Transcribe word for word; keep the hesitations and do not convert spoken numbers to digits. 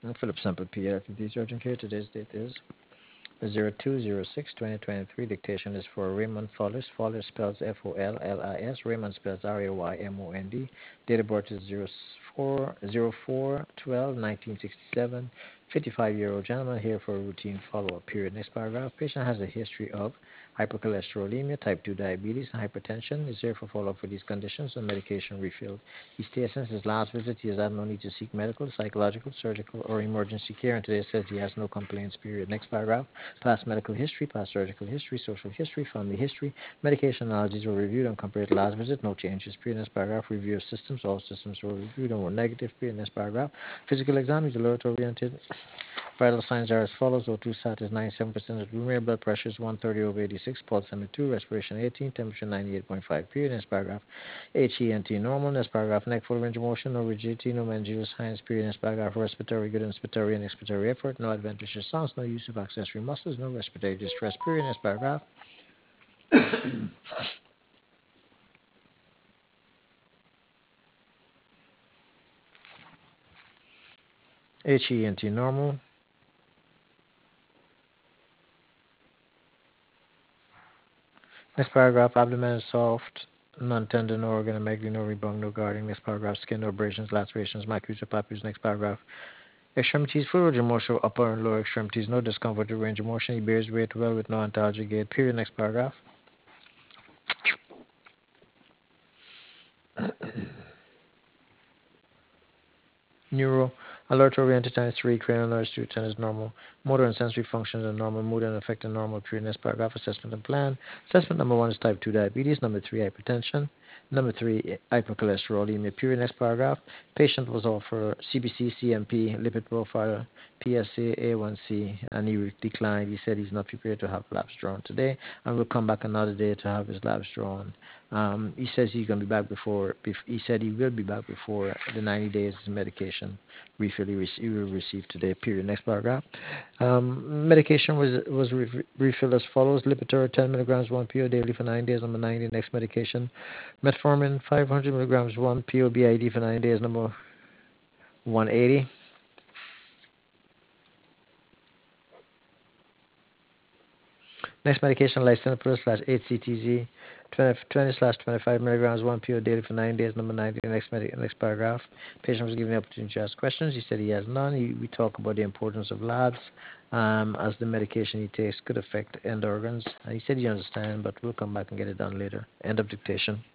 I'm Philip Sample, pediatric urgent care. Today's date is zero two zero six twenty twenty-three. Dictation is for Raymond Follis. Follis spells F O L L I S. Raymond spells R A Y M O N D. Date of birth is zero four zero four twelve nineteen sixty-seven. fifty-five-year-old gentleman here for a routine follow-up period. Next paragraph. Patient has a history of hypercholesterolemia, type two diabetes, and hypertension. Is here for follow-up for these conditions and medication refilled. He states since his last visit, he has had no need to seek medical, psychological, surgical, or emergency care, and today says he has no complaints, period. Next paragraph. Past medical history, past surgical history, social history, family history, medication allergies were reviewed and compared to last visit, no changes. Period. Next paragraph. Review of systems, all systems were reviewed and were negative. Period. Next paragraph. Physical exam is alert oriented. Vital signs are as follows. O two sat is ninety-seven percent of room air, blood pressure is one thirty over eighty-six, pulse seventy-two, respiration eighteen, temperature ninety-eight point five. Period. Next paragraph. H E N T normal. Next paragraph. Neck full range of motion, no rigidity, no meningeal signs. Period. Next paragraph. Respiratory good, inspiratory and expiratory effort, no adventitious sounds, no use of accessory muscles, no respiratory distress. Period. Next paragraph. H E N T normal. Next paragraph. Abdomen is soft, non-tender, no organomegaly, no rebung, no guarding. Next paragraph. Skin, no abrasions, lacerations, maculae, papules. Next paragraph. Extremities, full range of motion, upper and lower extremities, no discomfort to range of motion. He bears weight well with no antalgia gait. Period. Next paragraph. Neuro, alert oriented times three, cranial nerves two, ten is normal. Motor and sensory functions are normal. Mood and affect are normal. Period. Next paragraph. Assessment and plan. Assessment number one is type two diabetes. Number three, hypertension. Number three, hypercholesterolemia. Period. Next paragraph. Patient was offered C B C, C M P, lipid profile, P S A, A one C, and he declined. He said he's not prepared to have labs drawn today, and will come back another day to have his labs drawn. Um, he says he's going to be back before, bef- he said he will be back before the ninety days medication refill he, rec- he will receive today, period. Next paragraph. Um, medication was was re- refilled as follows. Lipitor, ten milligrams, one P O daily for nine days, number ninety. Next medication. Metformin, five hundred milligrams, one P O B I D for nine days, number one eighty. Next medication, lisinopril slash eight C T Z, twenty slash twenty-five milligrams, one P O daily for nine days, number ninety. Next, med- next paragraph. Patient was given the opportunity to ask questions. He said he has none. He, we talk about the importance of labs, um, as the medication he takes could affect end organs. Uh, he said he understands, but we'll come back and get it done later. End of dictation.